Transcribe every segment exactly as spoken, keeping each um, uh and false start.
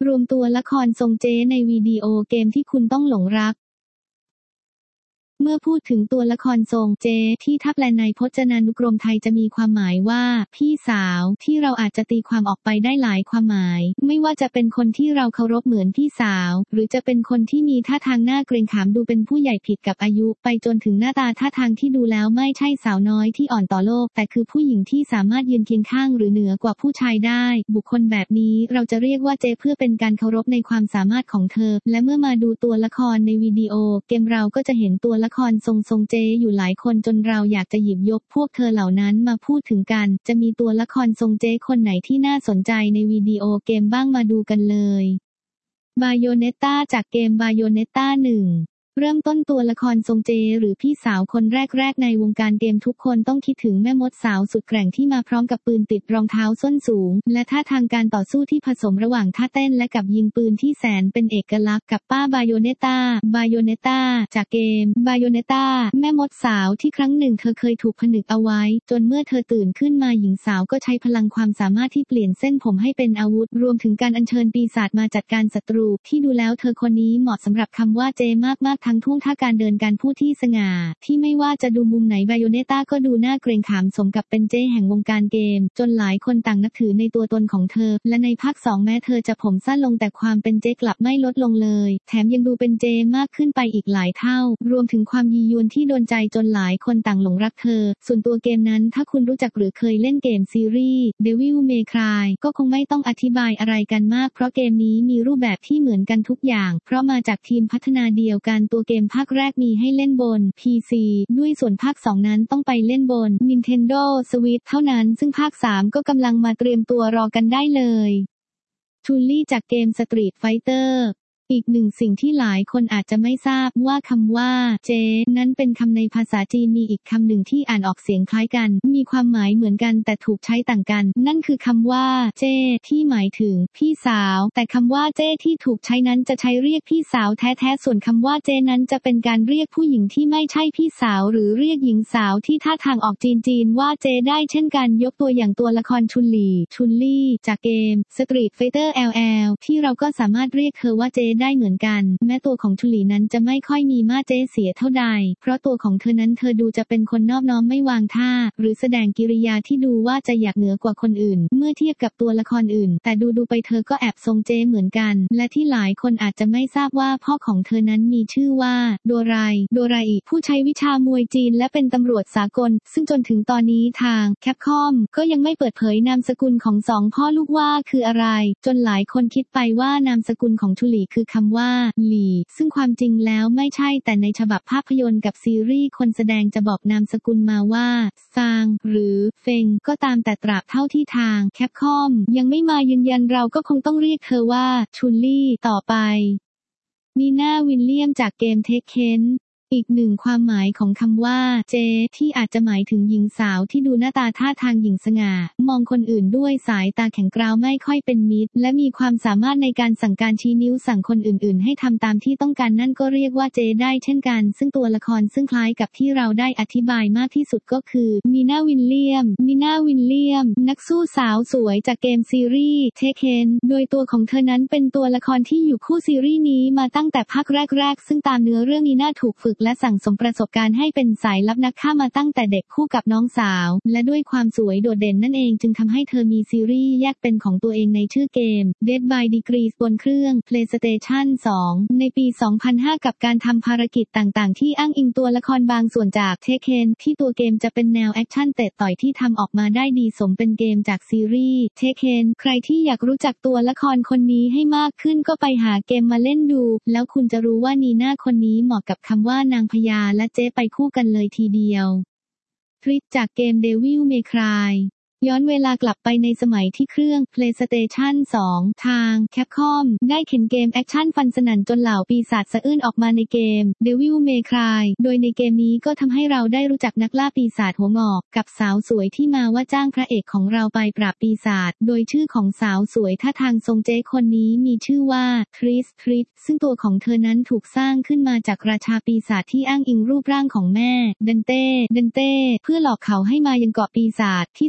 รวมตัวละครทรงเจ๊ในวิดีโอเกมที่คุณต้องหลงรักเมื่อพูดถึงตัวละครทรงเจที่ถ้าแปลในพจนานุกรมไทยจะมีความหมายว่าพี่สาวที่เราอาจจะตีความออกไปได้หลายความหมายไม่ว่าจะเป็นคนที่เราเคารพเหมือนพี่สาวหรือจะเป็นคนที่มีท่าทางหน้าเกรงขามดูเป็นผู้ใหญ่ผิดกับอายุไปจนถึงหน้าตาท่าทางที่ดูแล้วไม่ใช่สาวน้อยที่อ่อนต่อโลกแต่คือผู้หญิงที่สามารถยืนเคียงข้างหรือเหนือกว่าผู้ชายได้บุคคลแบบนี้เราจะเรียกว่าเจเพื่อเป็นการเคารพในความสามารถของเธอและเมื่อมาดูตัวละครในวิดีโอเกมเราก็จะเห็นตัวละครทรงทรงเจอยู่หลายคนจนเราอยากจะหยิบยกพวกเธอเหล่านั้นมาพูดถึงกันจะมีตัวละครทรงเจคนไหนที่น่าสนใจในวิดีโอเกมบ้างมาดูกันเลยบาโยเนตตาจากเกมบาโยเนตตาหนึ่งเริ่มต้นตัวละครทรงเจหรือพี่สาวคนแรกๆในวงการเกมทุกคนต้องคิดถึงแม่มดสาวสุดแกร่งที่มาพร้อมกับปืนติดรองเท้าส้นสูงและท่าทางการต่อสู้ที่ผสมระหว่างท่าเต้นและกับยิงปืนที่แสนเป็นเอกลักษณ์กับป้าบาโยเนตตาบาโยเนตตาจากเกมบาโยเนตตาแม่มดสาวที่ครั้งหนึ่งเธอเคยถูกผนึกเอาไว้จนเมื่อเธอตื่นขึ้นมาหญิงสาวก็ใช้พลังความสามารถที่เปลี่ยนเส้นผมให้เป็นอาวุธรวมถึงการอัญเชิญปีศาจมาจัดการศัตรูที่ดูแล้วเธอคนนี้เหมาะสำหรับคำว่าเจมากๆทั้งท่วงท่าการเดินการพูดที่สง่าที่ไม่ว่าจะดูมุมไหนบาโยเนตตาก็ดูน่าเกรงขามสมกับเป็นเจ้แห่งวงการเกมจนหลายคนต่างนับถือในตัวตนของเธอและในภาคสองแม้เธอจะผมสั้นลงแต่ความเป็นเจ้กลับไม่ลดลงเลยแถมยังดูเป็นเจมากขึ้นไปอีกหลายเท่ารวมถึงความยียวนที่โดนใจจนหลายคนต่างหลงรักเธอส่วนตัวเกมนั้นถ้าคุณรู้จักหรือเคยเล่นเกมซีรีส์ Devil May Cry ก็คงไม่ต้องอธิบายอะไรกันมากเพราะเกมนี้มีรูปแบบที่เหมือนกันทุกอย่างเพราะมาจากทีมพัฒนาเดียวกันตัวเกมภาคแรกมีให้เล่นบน พี ซี ด้วยส่วนภาคสองนั้นต้องไปเล่นบน Nintendo Switch เท่านั้นซึ่งภาคสามก็กำลังมาเตรียมตัวรอกันได้เลยทูลลี่จากเกม Street Fighterอีกหนึ่งสิ่งที่หลายคนอาจจะไม่ทราบว่าคำว่าเจนั้นเป็นคำในภาษาจีนมีอีกคำหนึ่งที่อ่านออกเสียงคล้ายกันมีความหมายเหมือนกันแต่ถูกใช้ต่างกันนั่นคือคำว่าเจที่หมายถึงพี่สาวแต่คำว่าเจที่ถูกใช้นั้นจะใช้เรียกพี่สาวแท้ๆส่วนคำว่าเจนั้นจะเป็นการเรียกผู้หญิงที่ไม่ใช่พี่สาวหรือเรียกหญิงสาวที่ท่าทางออกจีนๆว่าเจได้เช่นกันยกตัวอย่างตัวละครชุนหลี่ชุนลี่จากเกม Street Fighter แอล แอล ที่เราก็สามารถเรียกเธอว่าเจได้เหมือนกันแม้ตัวของชุลีนั้นจะไม่ค่อยมีมาเจเสียเท่าใดเพราะตัวของเธอนั้นเธอดูจะเป็นคนนอบน้อมไม่วางท่าหรือแสดงกิริยาที่ดูว่าจะอยากเหนือกว่าคนอื่นเมื่อเทียบกับตัวละครอื่นแต่ดูดูไปเธอก็แอบทรงเจเหมือนกันและที่หลายคนอาจจะไม่ทราบว่าพ่อของเธอนั้นมีชื่อว่าโดไรโดไรอิผู้ใช้วิชามวยจีนและเป็นตำรวจสากลซึ่งจนถึงตอนนี้ทางแคปคอมก็ยังไม่เปิดเผยนามสกุลของสองพ่อลูกว่าคืออะไรจนหลายคนคิดไปว่านามสกุลของชุลีคือคำว่าหลี่ซึ่งความจริงแล้วไม่ใช่แต่ในฉบับภาพยนตร์กับซีรีส์คนแสดงจะบอกนามสกุลมาว่าซางหรือเฟงก็ตามแต่ตราบเท่าที่ทางแคปคอมยังไม่มายืนยันเราก็คงต้องเรียกเธอว่าชุนลี่ต่อไปนีน่าวิลเลียมจากเกมเทคเคนอีกหนึ่งความหมายของคำว่าเจที่อาจจะหมายถึงหญิงสาวที่ดูหน้าตาท่าทางหญิงสง่ามองคนอื่นด้วยสายตาแข็งกร้าวไม่ค่อยเป็นมิตรและมีความสามารถในการสั่งการชี้นิ้วสั่งคนอื่นๆให้ทำตามที่ต้องการนั่นก็เรียกว่าเจได้เช่นกันซึ่งตัวละครซึ่งคล้ายกับที่เราได้อธิบายมากที่สุดก็คือมีน่าวิลเลียมมีน่าวิลเลียมนักสู้สาวสวยจากเกมซีรีส์เทคเคนโดยตัวของเธอนั้นเป็นตัวละครที่อยู่คู่ซีรีส์นี้มาตั้งแต่ภาคแรกๆซึ่งตามเนื้อเรื่องนีน่าถูกฝึกและสั่งสมประสบการณ์ให้เป็นสายลับนักฆ่ามาตั้งแต่เด็กคู่กับน้องสาวและด้วยความสวยโดดเด่นนั่นเองจึงทำให้เธอมีซีรีส์แยกเป็นของตัวเองในชื่อเกม Dead by Degrees บนเครื่อง PlayStation สอง ในปี สองพันห้า กับการทำภารกิจต่างๆที่อ้างอิงตัวละครบางส่วนจาก Tekken ที่ตัวเกมจะเป็นแนวแอคชั่นเตะต่อยที่ทำออกมาได้ดีสมเป็นเกมจากซีรีส์ Tekken ใครที่อยากรู้จักตัวละครคนนี้ให้มากขึ้นก็ไปหาเกมมาเล่นดูแล้วคุณจะรู้ว่านีน่าคนนี้เหมาะกับคำว่านางพญาและเจ๊ไปคู่กันเลยทีเดียวทริคจากเกม Devil May Cryย้อนเวลากลับไปในสมัยที่เครื่อง PlayStation สอง ทาง Capcom ได้เข็นเกมแอคชั่นฟันสนั่นจนเหล่าปีศาจสะอื้นออกมาในเกม Devil May Cry โดยในเกมนี้ก็ทำให้เราได้รู้จักนักล่าปีศาจหัวงอกกับสาวสวยที่มาว่าจ้างพระเอกของเราไปปราบปีศาจโดยชื่อของสาวสวยท่าทางทรงเจ๊คนนี้มีชื่อว่าทริสทริสซึ่งตัวของเธอนั้นถูกสร้างขึ้นมาจากราชาปีศาจที่อ้างอิงรูปร่างของแม่ดันเต้ดันเต้เพื่อหลอกเขาให้มายังเกาะปีศาจที่สุดท้าย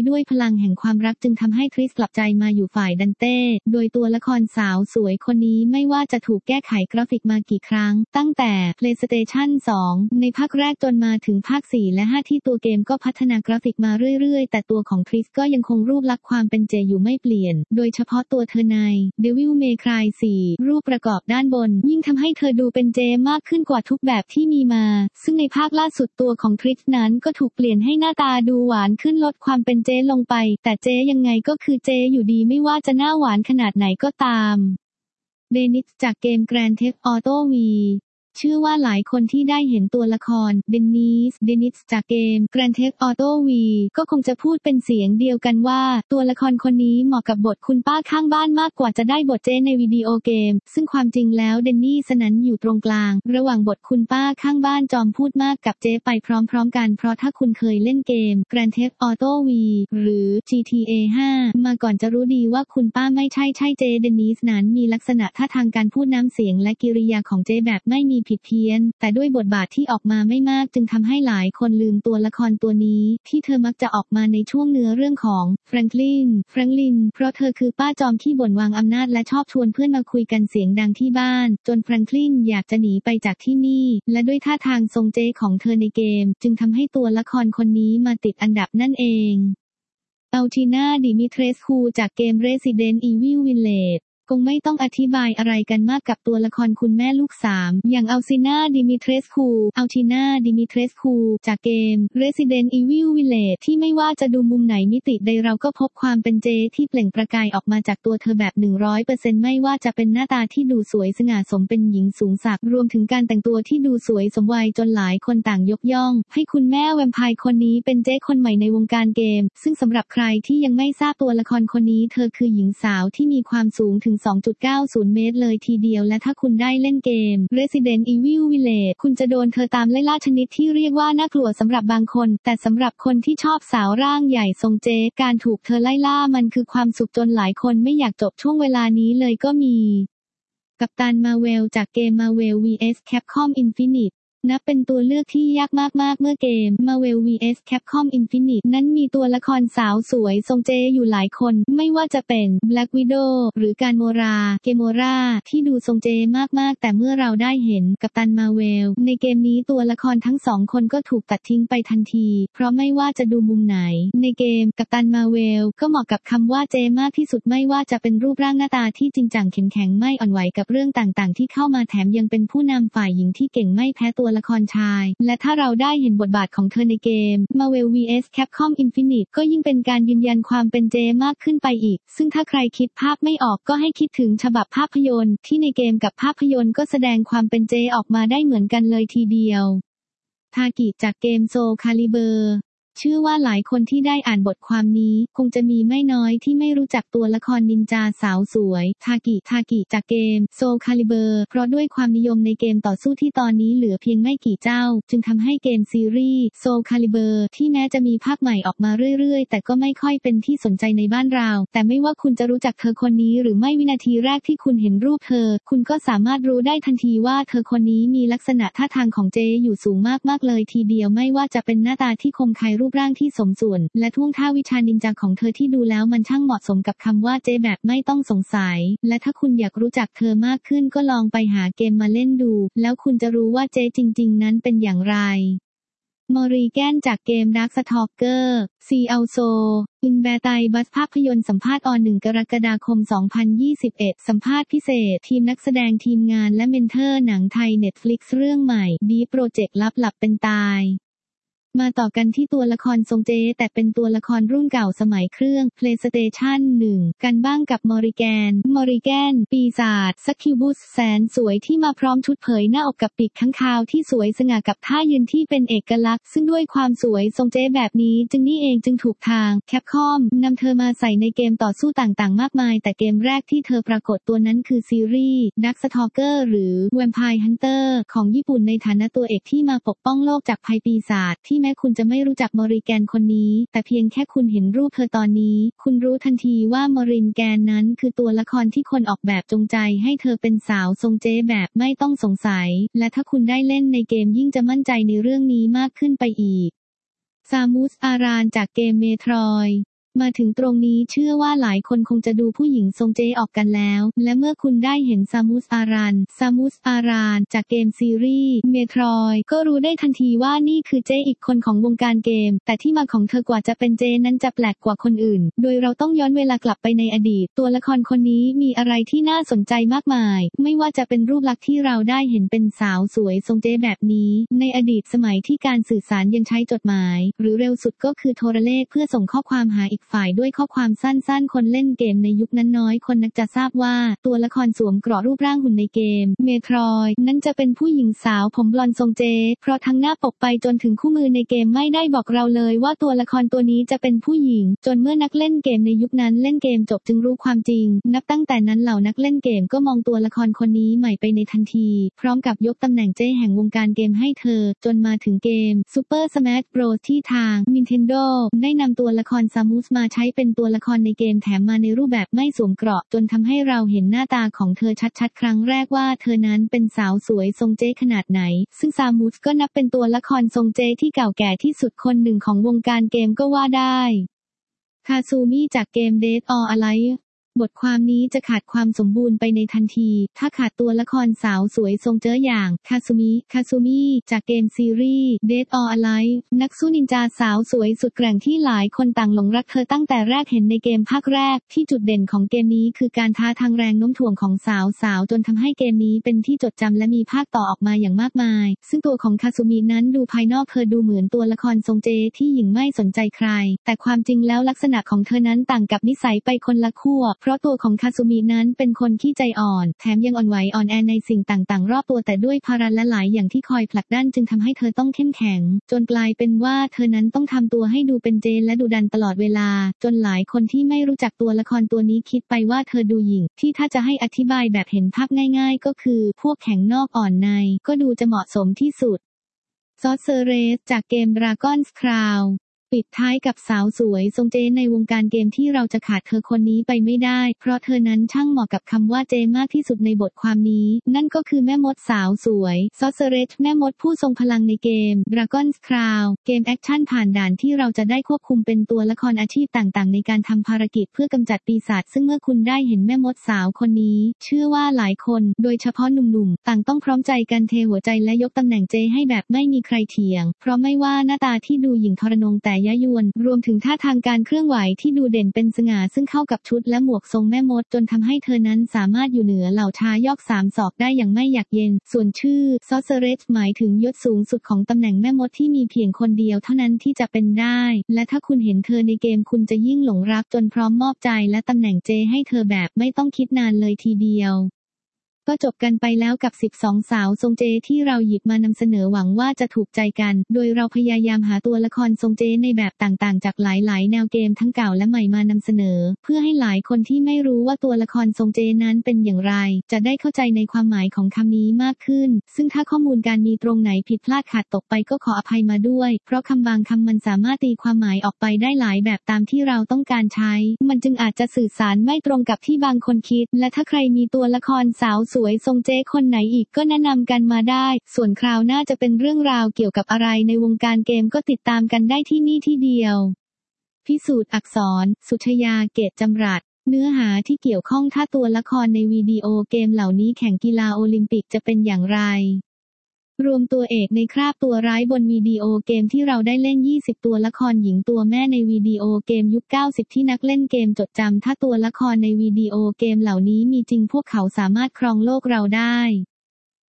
ด้วยพลังแห่งความรักจึงทำให้ทริสกลับใจมาอยู่ฝ่ายดันเต้โดยตัวละครสาวสวยคนนี้ไม่ว่าจะถูกแก้ไขกราฟิกมากี่ครั้งตั้งแต่ PlayStation สอง ในภาคแรกจนมาถึงภาค สี่ และ ห้า ที่ตัวเกมก็พัฒนากราฟิกมาเรื่อยๆแต่ตัวของทริสก็ยังคงรูปลักษณ์ความเป็นเจอยู่ไม่เปลี่ยนโดยเฉพาะตัวเธอใน Devil May Cry สี่ รูปประกอบด้านบนยิ่งทำให้เธอดูเป็นเจมากขึ้นกว่าทุกแบบที่มีมาซึ่งในภาคล่าสุดตัวของทริสนั้นก็ถูกเปลี่ยนให้หน้าตาดูหวานขึ้นลดความเป็นเจลงไปแต่เจยังไงก็คือเจอยู่ดีไม่ว่าจะหน้าหวานขนาดไหนก็ตามเดนิสจากเกม Grand Theft Auto วี เชื่อว่าหลายคนที่ได้เห็นตัวละครเดนิสเดนิสจากเกม Grand Theft Auto วี ก็คงจะพูดเป็นเสียงเดียวกันว่าตัวละครคนนี้เหมาะกับบทคุณป้าข้างบ้านมากกว่าจะได้บทเจในวิดีโอเกมซึ่งความจริงแล้วเดนนี่สนั้นอยู่ตรงกลางระหว่างบทคุณป้าข้างบ้านจอมพูดมากกับเจไปพร้อมๆกันเพราะถ้าคุณเคยเล่นเกม Grand Theft Auto วี หรือ จี ที เอ ห้า มาก่อนจะรู้ดีว่าคุณป้าไม่ใช่ใช่เจเดนิสนั้นมีลักษณะท่าทางการพูดน้ำเสียงและกิริยาของเจแบบไม่มีผิดเพี้ยนแต่ด้วยบทบาทที่ออกมาไม่มากจึงทำให้หลายคนลืมตัวละครตัวนี้ที่เธอมักจะออกมาในช่วงเนื้อเรื่องของแฟรงคลินแฟรงลินเพราะเธอคือป้าจอมขี้บ่นวางอำนาจและชอบชวนเพื่อนมาคุยกันเสียงดังที่บ้านจนแฟรงคลินอยากจะหนีไปจากที่นี่และด้วยท่าทางทรงเจ๊ของเธอในเกมจึงทำให้ตัวละครคนนี้มาติดอันดับนั่นเองอัลจีน่า ดิมิเทรสคูจากเกม Resident Evil Villageคงไม่ต้องอธิบายอะไรกันมากกับตัวละครคุณแม่ลูกสามอย่างอัลซิน่า ดิมิเทรสคูอัลจีน่า ดิมิเทรสคูจากเกม Resident Evil Village ที่ไม่ว่าจะดูมุมไหนมิติใดเราก็พบความเป็นเจที่เปล่งประกายออกมาจากตัวเธอแบบ หนึ่งร้อยเปอร์เซ็นต์ ไม่ว่าจะเป็นหน้าตาที่ดูสวยสง่าสมเป็นหญิงสูงศักดิ์รวมถึงการแต่งตัวที่ดูสวยสมวัยจนหลายคนต่างยกย่องให้คุณแม่แวมไพร์คนนี้เป็นเจคนใหม่ในวงการเกมซึ่งสำหรับใครที่ยังไม่ทราบตัวละครคนนี้เธอคือหญิงสาวที่มีความสูงถึงสองจุดเก้าศูนย์ เมตรเลยทีเดียวและถ้าคุณได้เล่นเกม Resident Evil Village คุณจะโดนเธอตามไล่ล่าชนิดที่เรียกว่าน่ากลัวสำหรับบางคนแต่สำหรับคนที่ชอบสาวร่างใหญ่ทรงเจการถูกเธอไล่ล่ามันคือความสุขจนหลายคนไม่อยากจบช่วงเวลานี้เลยก็มีกัปตันมาร์เวลจากเกม Marvel วี เอส Capcom Infiniteนับเป็นตัวเลือกที่ยากมากๆเมื่อเกม Marvel วี เอส Capcom Infinite นั้นมีตัวละครสาวสวยทรงเจอยู่หลายคนไม่ว่าจะเป็น Black Widow หรือการโมราเกโมราที่ดูทรงเจมากๆแต่เมื่อเราได้เห็นกัปตันมาร์เวลในเกมนี้ตัวละครทั้งสองคนก็ถูกตัดทิ้งไปทันทีเพราะไม่ว่าจะดูมุมไหนในเกมกัปตันมาร์เวลก็เหมาะกับคำว่าเจมากที่สุดไม่ว่าจะเป็นรูปร่างหน้าตาที่จริงจังเข้มแข็งไม่อ่อนไหวกับเรื่องต่างๆที่เข้ามาแถมยังเป็นผู้นำฝ่ายหญิงที่เก่งไม่แพ้ตัวละครชายและถ้าเราได้เห็นบทบาทของเธอในเกม Marvel วี เอส Capcom Infinite ก็ยิ่งเป็นการยืนยันความเป็นเจมากขึ้นไปอีกซึ่งถ้าใครคิดภาพไม่ออกก็ให้คิดถึงฉบับภาพยนตร์ที่ในเกมกับภาพยนตร์ก็แสดงความเป็นเจออกมาได้เหมือนกันเลยทีเดียวทากิจากเกม Soul Caliburเชื่อว่าหลายคนที่ได้อ่านบทความนี้คงจะมีไม่น้อยที่ไม่รู้จักตัวละครนินจาสาวสวยทากิทากิจากเกม Soul Calibur เพราะด้วยความนิยมในเกมต่อสู้ที่ตอนนี้เหลือเพียงไม่กี่เจ้าจึงทำให้เกมซีรีส์ Soul Calibur ที่แม้จะมีภาคใหม่ออกมาเรื่อยๆแต่ก็ไม่ค่อยเป็นที่สนใจในบ้านเราแต่ไม่ว่าคุณจะรู้จักเธอคนนี้หรือไม่วินาทีแรกที่คุณเห็นรูปเธอคุณก็สามารถรู้ได้ทันทีว่าเธอคนนี้มีลักษณะท่าทางของเจอยู่สูงมากๆเลยทีเดียวไม่ว่าจะเป็นหน้าตาที่คมคายรูปร่างที่สมส่วนและท่วงท่าวิชานินจาของเธอที่ดูแล้วมันช่างเหมาะสมกับคำว่าเจแบบไม่ต้องสงสัยและถ้าคุณอยากรู้จักเธอมากขึ้นก็ลองไปหาเกมมาเล่นดูแล้วคุณจะรู้ว่าเจจริงๆนั้นเป็นอย่างไรมอรีแกนจากเกม Dark Stalker ซี อัลโซ อินแบร์ไตบัสภาพยนตร์สัมภาษณ์ออนหนึ่งกรกฎาคมสองพันยี่สิบเอ็ดสัมภาษณ์พิเศษทีมนักแสดงทีมงานและเมนเทอร์หนังไทย Netflix เรื่องใหม่ Deep Project ลับหลับเป็นตายมาต่อกันที่ตัวละครทรงเจแต่เป็นตัวละครรุ่นเก่าสมัยเครื่อง PlayStation หนึ่ง กันบ้างกับมอริแกนมอริแกนปีศาจซักคิวบุสแสนสวยที่มาพร้อมชุดเผยหน้าอกกับปีกข้างคาวที่สวยสง่ากับท่ายืนที่เป็นเอกลักษณ์ซึ่งด้วยความสวยทรงเจแบบนี้จึงนี่เองจึงถูกทาง Capcom นำเธอมาใส่ในเกมต่อสู้ต่างๆมากมายแต่เกมแรกที่เธอปรากฏตัวนั้นคือซีรีส์ Dark Stalker หรือ Vampire Hunter ของญี่ปุ่นในฐานะตัวเอกที่มาปกป้องโลกจากภัยปีศาจที่แม้คุณจะไม่รู้จักมอริแกนคนนี้แต่เพียงแค่คุณเห็นรูปเธอตอนนี้คุณรู้ทันทีว่ามอริแกนนั้นคือตัวละครที่คนออกแบบจงใจให้เธอเป็นสาวทรงเจ๊แบบไม่ต้องสงสัยและถ้าคุณได้เล่นในเกมยิ่งจะมั่นใจในเรื่องนี้มากขึ้นไปอีกซามูส อารานจากเกมเมโทรยด์มาถึงตรงนี้เชื่อว่าหลายคนคงจะดูผู้หญิงทรงเจออกกันแล้วและเมื่อคุณได้เห็นซามูสอารันซามูสอารานจากเกมซีรีส์เมโทรยด์ก็รู้ได้ทันทีว่านี่คือเจอีกคนของวงการเกมแต่ที่มาของเธอกว่าจะเป็นเจนั้นจะแปลกกว่าคนอื่นโดยเราต้องย้อนเวลากลับไปในอดีตตัวละครคนนี้มีอะไรที่น่าสนใจมากมายไม่ว่าจะเป็นรูปลักษณ์ที่เราได้เห็นเป็นสาวสวยทรงเจแบบนี้ในอดีตสมัยที่การสื่อสารยังใช้จดหมายหรือเร็วสุดก็คือโทรเลขเพื่อส่งข้อความหาอีกฝ่ายด้วยข้อความสั้นๆคนเล่นเกมในยุคนั้นน้อยคนนักจะทราบว่าตัวละครสวมเกราะรูปร่างหุ่นในเกมเมโทรยด์นั้นจะเป็นผู้หญิงสาวผมบลอนด์ทรงเจเพราะทั้งหน้าปกไปจนถึงคู่มือในเกมไม่ได้บอกเราเลยว่าตัวละครตัวนี้จะเป็นผู้หญิงจนเมื่อนักเล่นเกมในยุคนั้นเล่นเกมจบจึงรู้ความจริงนับตั้งแต่นั้นเหล่านักเล่นเกมก็มองตัวละครคนนี้ใหม่ไปในทันทีพร้อมกับยกตำแหน่งเจแห่งวงการเกมให้เธอจนมาถึงเกม Super Smash Bros ที่ทาง Nintendo ได้นำตัวละครซามูสมาใช้เป็นตัวละครในเกมแถมมาในรูปแบบไม่สวมเกราะจนทำให้เราเห็นหน้าตาของเธอชัดๆครั้งแรกว่าเธอนั้นเป็นสาวสวยทรงเจขนาดไหนซึ่งซามูสก็นับเป็นตัวละครทรงเจที่เก่าแก่ที่สุดคนหนึ่งของวงการเกมก็ว่าได้คาซูมิจากเกม Dead or Aliveบทความนี้จะขาดความสมบูรณ์ไปในทันทีถ้าขาดตัวละครสาวสวยทรงเจ้ออย่างคาซูมิคาซูมิจากเกมซีรีส์ Dead or Alive นักสู้นินจาสาวสวยสุดแกร่งที่หลายคนต่างหลงรักเธอตั้งแต่แรกเห็นในเกมภาคแรกที่จุดเด่นของเกมนี้คือการท้าทางแรงโน้มถ่วงของสาวสาวจนทำให้เกมนี้เป็นที่จดจำและมีภาคต่อออกมาอย่างมากมายซึ่งตัวของคาซูมินั้นดูภายนอกเธอดูเหมือนตัวละครทรงเจที่หญิงไม่สนใจใครแต่ความจริงแล้วลักษณะของเธอนั้นต่างกับนิสัยไปคนละขั้วเพราะตัวของคาซูมินั้นเป็นคนขี้ใจอ่อนแถมยังอ่อนไหวอ่อนแอในสิ่งต่างๆรอบตัวแต่ด้วยภาระและหลายอย่างที่คอยผลักดันจึงทำให้เธอต้องเข้มแข็งจนกลายเป็นว่าเธอนั้นต้องทำตัวให้ดูเป็นเจนและดุดันตลอดเวลาจนหลายคนที่ไม่รู้จักตัวละครตัวนี้คิดไปว่าเธอดูหยิ่งที่ถ้าจะให้อธิบายแบบเห็นภาพง่ายๆก็คือพวกแข็งนอกอ่อนในก็ดูจะเหมาะสมที่สุดซอสเซอเรสจากเกม Dragon's Crownปิดท้ายกับสาวสวยทรงเจในวงการเกมที่เราจะขาดเธอคนนี้ไปไม่ได้เพราะเธอนั้นช่างเหมาะกับคำว่าเจมากที่สุดในบทความนี้นั่นก็คือแม่มดสาวสวยซอสเซเรตแม่มดผู้ทรงพลังในเกม Dragon's Crown เกมแอคชั่นผ่านด่านที่เราจะได้ควบคุมเป็นตัวละครอาชีพต่างๆในการทำภารกิจเพื่อกำจัดปีศาจซึ่งเมื่อคุณได้เห็นแม่มดสาวคนนี้เชื่อว่าหลายคนโดยเฉพาะหนุ่มๆต่างต้องพร้อมใจกันเทหัวใจและยกตำแหน่งเจให้แบบไม่มีใครเถียงเพราะไม่ว่าหน้าตาที่ดูหยิ่งทรนงแต่ยะยวนรวมถึงท่าทางการเคลื่อนไหวที่ดูเด่นเป็นสง่าซึ่งเข้ากับชุดและหมวกทรงแม่มดจนทำให้เธอนั้นสามารถอยู่เหนือเหล่าชายอกสามศอกได้อย่างไม่อยากเย็นส่วนชื่อซอสเซเรตหมายถึงยศสูงสุดของตำแหน่งแม่มดที่มีเพียงคนเดียวเท่านั้นที่จะเป็นได้และถ้าคุณเห็นเธอในเกมคุณจะยิ่งหลงรักจนพร้อมมอบใจและตำแหน่งเจให้เธอแบบไม่ต้องคิดนานเลยทีเดียวก็จบกันไปแล้วกับสิบสองสาวทรงเจที่เราหยิบมานำเสนอหวังว่าจะถูกใจกันโดยเราพยายามหาตัวละครทรงเจในแบบต่างๆจากหลายๆแนวเกมทั้งเก่าและใหม่มานำเสนอเพื่อให้หลายคนที่ไม่รู้ว่าตัวละครทรงเจนั้นเป็นอย่างไรจะได้เข้าใจในความหมายของคำนี้มากขึ้นซึ่งถ้าข้อมูลการมีตรงไหนผิดพลาดขาดตกไปก็ขออภัยมาด้วยเพราะคำบางคำมันสามารถตีความหมายออกไปได้หลายแบบตามที่เราต้องการใช้มันจึงอาจจะสื่อสารไม่ตรงกับที่บางคนคิดและถ้าใครมีตัวละครสาวสวยทรงเจคนไหนอีกก็แนะนำกันมาได้ส่วนคราวหน้าจะเป็นเรื่องราวเกี่ยวกับอะไรในวงการเกมก็ติดตามกันได้ที่นี่ที่เดียวพิสูจน์อักษรสุชยาเกตจำรัดเนื้อหาที่เกี่ยวข้องถ้าตัวละครในวิดีโอเกมเหล่านี้แข่งกีฬาโอลิมปิกจะเป็นอย่างไรรวมตัวเอกในคราบตัวร้ายบนวิดีโอเกมที่เราได้เล่นยี่สิบตัวละครหญิงตัวแม่ในวิดีโอเกมยุคเก้าสิบที่นักเล่นเกมจดจำถ้าตัวละครในวิดีโอเกมเหล่านี้มีจริงพวกเขาสามารถครองโลกเราได้